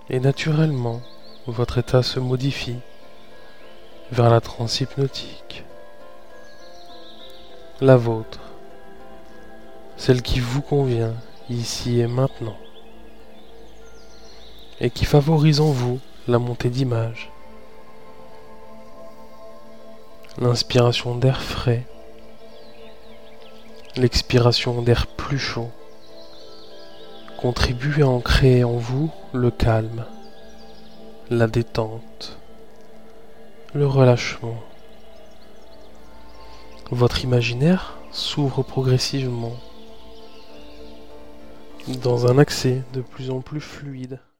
Et naturellement, votre état se modifie vers la transe hypnotique, la vôtre, celle qui vous convient ici et maintenant, et qui favorise en vous la montée d'images, l'inspiration d'air frais, l'expiration d'air plus chaud, contribue à en créer en vous le calme, la détente, le relâchement. Votre imaginaire s'ouvre progressivement dans un accès de plus en plus fluide